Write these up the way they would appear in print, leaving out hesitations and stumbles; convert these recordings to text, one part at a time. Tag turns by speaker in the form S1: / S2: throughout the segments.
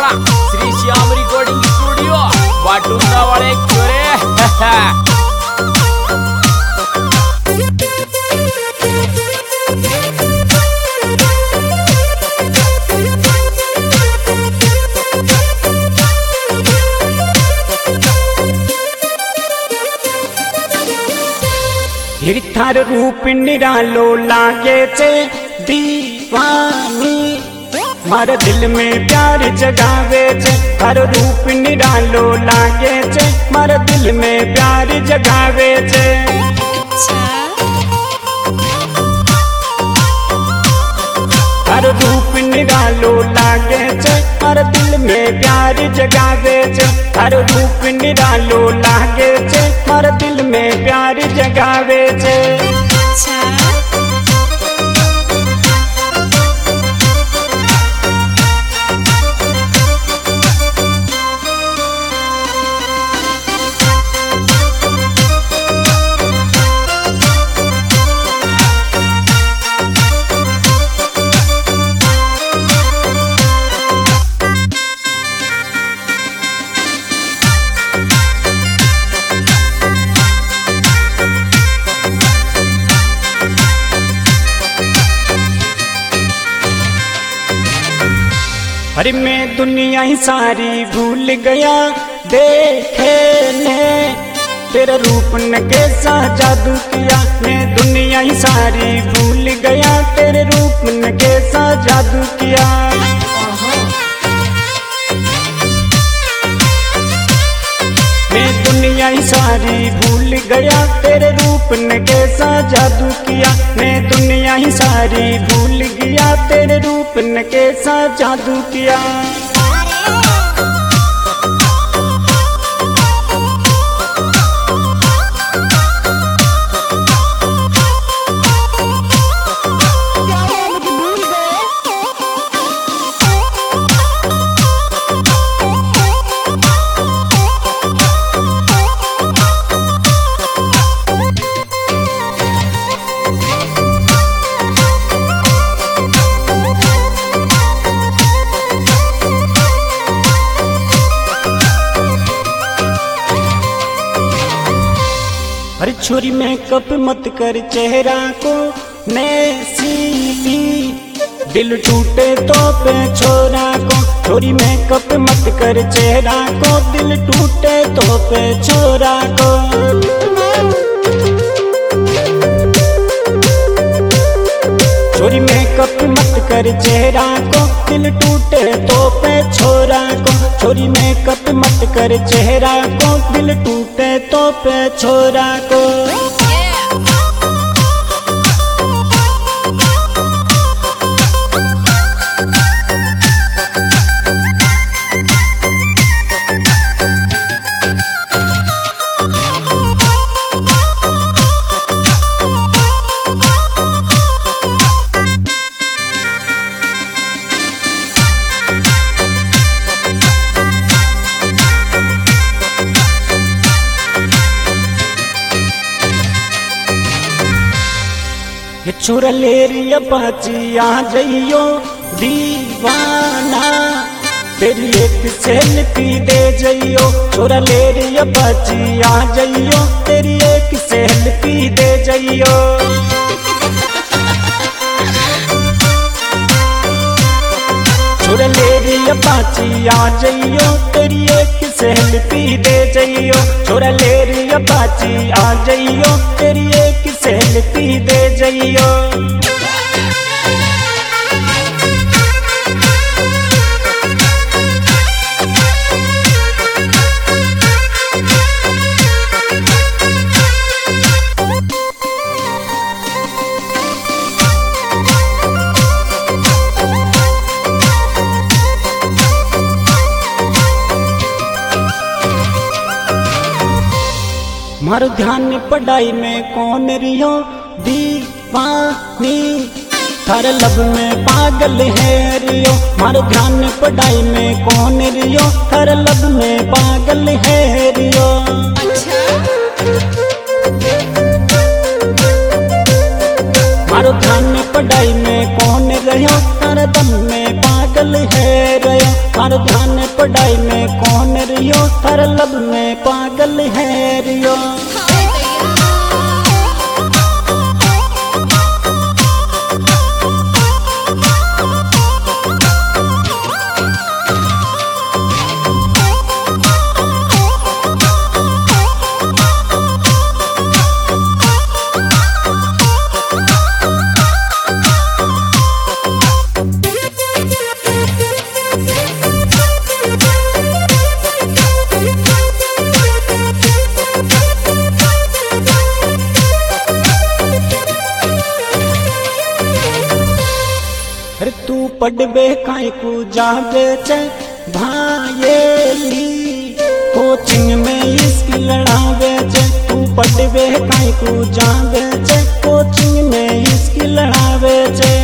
S1: वाला Shri Shyam recording studio Watunda वाले चोरे।
S2: थार रूप निरालो लागे चे दीवानी, मारे दिल में प्यार जगावे चे। थार रूप निरालो लागे चे, मारे दिल में प्यार जगावे चे। थार रूप निरालो लागे चे, मारे दिल में प्यार जगावे चे। थार रूप निरालो लागे चे, मारे दिल में प्यार जगावे चे। अरे मैं दुनिया ही सारी भूल गया देखे ने, तेरा रूप ने कैसा जादू किया। मैं दुनिया ही सारी भूल गया, तेरे रूप ने कैसा जादू किया। मैं दुनिया ही सारी भूल गया, तेरे रूप ने कैसा जादू किया। मैं दुनिया ही सारी भूल गया, तेरे रूप ने कैसा जादू किया। अरे छोरी मेकअप मत कर चेहरा को नैसीली, दिल टूटे तो पे छोरा को। छोरी मेकअप मत कर चेहरा को, दिल टूटे तो पे छोरा को। छोरी मेकअप मत कर चेहरा को, दिल टूटे तो पे छोरा को। छोरी मेकअप मत कर चेहरा को, दिल टूटे तो पे छोरा को। ये छोरा लेरिया बाची आ जाइयो दीवाना, तेरी एक सेल्फी दे जाइयो। छोरा लेरिया बाची आ जाइयो, तेरी एक सेल्फी दे जाइयो। छोरा लेरिया बाची आ जाइयो, तेरी एक सेल्फी दे जाइयो। छोरा लेरिया बाची आ जाइयो, तेरी एक सेल्फी दे जाइयो। मारो ध्यान पढ़ाई में कौन रियो दीवानी, थारे लब में पागल है रियो। मारो ध्यान पढ़ाई में कौन रियो, थारे लब में पागल है रियो। मारो ध्यान पढ़ाई में कौन रहो, थारे दम में पागल है रयो। थार ध्यान पढ़ाई में कौन रियो, थार लब में पागल है रियो। तू पढ़बे काई को जाबे चे भायेली, कोचिंग में इसकी लड़ावे चे। तू पढ़बे काई को जाबे चे, कोचिंग में इसकी लड़ावे चे।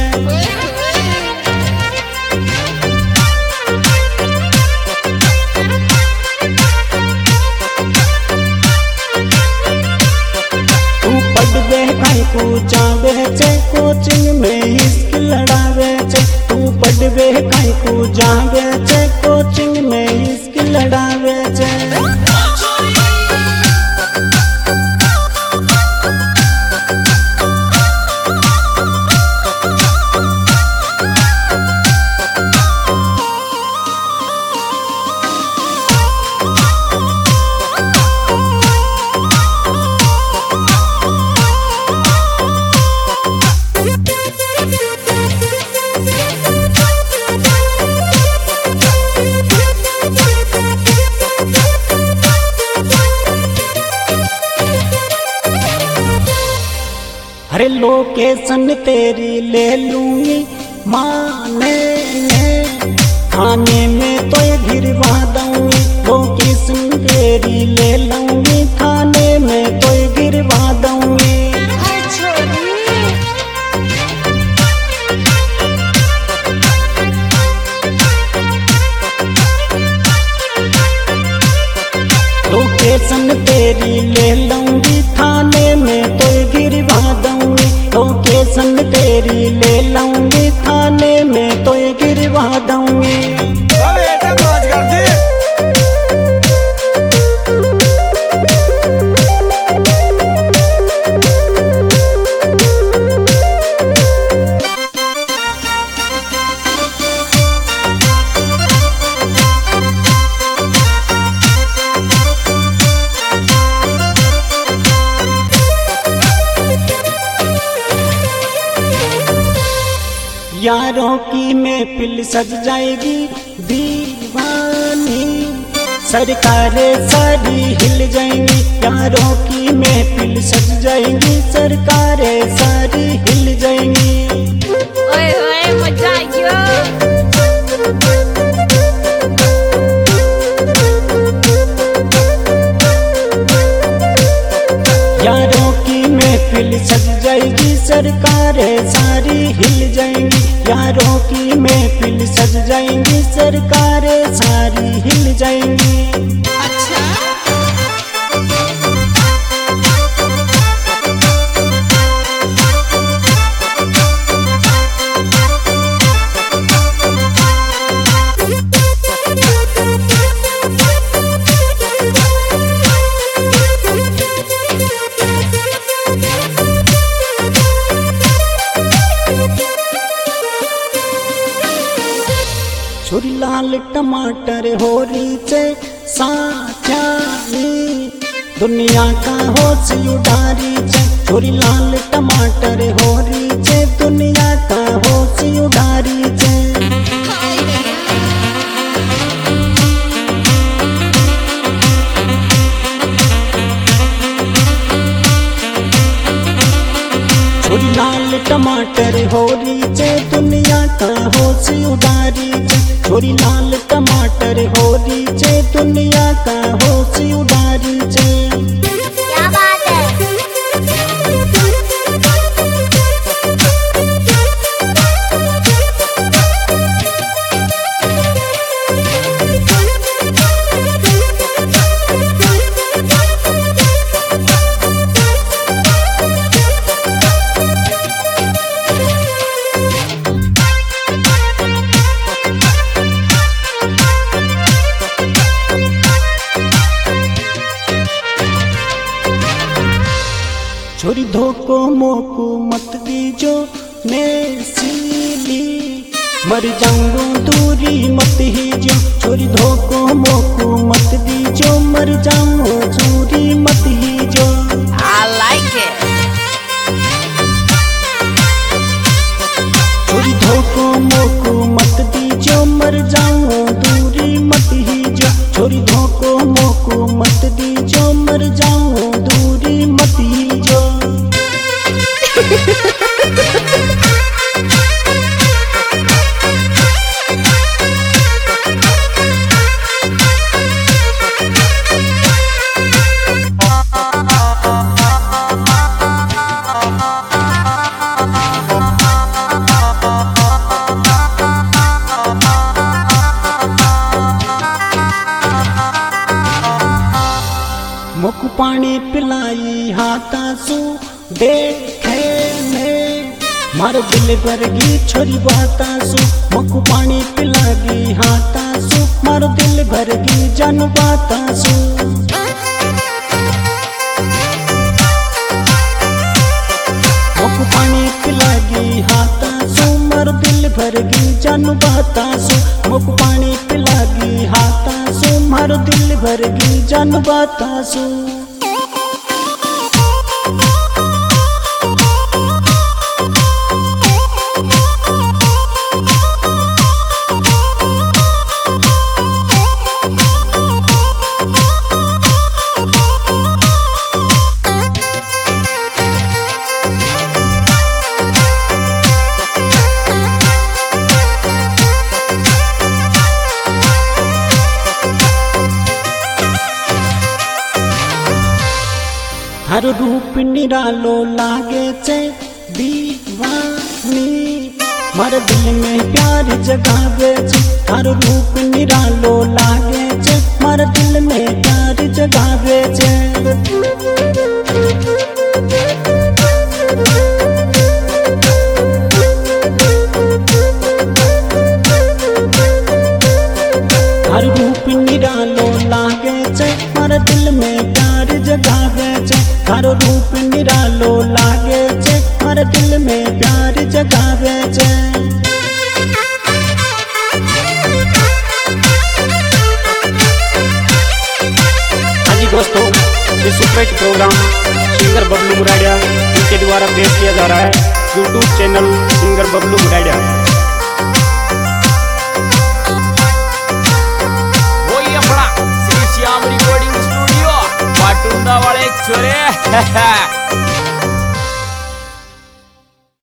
S2: तू पढ़बे काई को जाबे चे, कोचिंग में इसकी लड़ावे चे। तू पढ़बे काई को जाबे चे, कोचिंग में इसकी लड़ावे चे। अरे लोकेशन तेरी ले लूंगी माने में, खाने में तो गिरवा दूंगी। लोकेशन तेरी ले लूंगी, खाने में तो गिरवा दूंगी। लोकेशन तेरी ले लूंगी, खाने में तो गिरवा दूंगी। लोकेशन तेरी ले लूंगी, खाने में तो गिरवा दूंगी। यारों की महफिल सज जाएगी दीवानी, सरकारें सारी हिल जाएंगी। यारों की महफिल सज जाएगी, सरकारें सारी हिल जाएंगी।
S3: ओए ओए मजा आइयो।
S2: यारों की महफिल सज जाएगी, सरकारें सारी हिल जाएंगी। यारों की महफिल सज जाएंगी, सरकारें सारी हिल जाएंगी।
S3: अच्छा
S2: छुरी लाल टमाटर हो रीचे साचानी, दुनिया का होश उडारी चे। छुरी लाल टमाटर हो रीचे, दुनिया का होश उडारी चे। छुरी लाल टमाटर हो रीचे, दुनिया का होश उडारी चे। छोरी लाल टमाटर हो रीचे, दुनिया का होश उडारी चे।
S3: क्या बात है।
S2: धोको मोको मत दीजो मैं सीली, मर जाऊंगा दूरी मत हीजो। छोरी धोको मोको मत दीजो, मर जाऊंगा दूरी मत हीजो।
S1: I like it.
S2: छोरी धोको मोको मत दीजो, मर जाऊंगा दूरी मत हीजो। छोरी धोको मोको मत दीजो, मर जाऊंगा दूरी मत हीजो। मोकू पानी पिलाई हाथा सू देखे में, मारो दिल भरगी छोरी बाता सू। मोकू पानी पिलागी हाथा सू, मारो दिल भरगी जन बाता सू। मोकू पानी पिलागी हाथा सू, मारो दिल भरगी जन बाता सू। मोकू पानी पिलागी हाथा सू, मारो दिल भरगी जन बाता सू। हर रूप निरालो लागे चे दीवानी, मारे दिल में प्यार जगावे चे। हर रूप निरालो लागे चे, मारे दिल में प्यार जगावे चे। हर रूप निरालो लागे चे, मारे दिल में प्यार जगावे चे। हर रूप निरालो लागे चे, हर दिल में प्यार जगावे चे। हाँ जी दोस्तों, ये superhit programme singer Bablu Muradiya इनके द्वारा पेश किया जा रहा है YouTube channel singer Bablu Muradiya.
S1: वही अपना श्री श्याम रिकॉर्डिंग स्टूडियो वाटुंदा वाले छोरे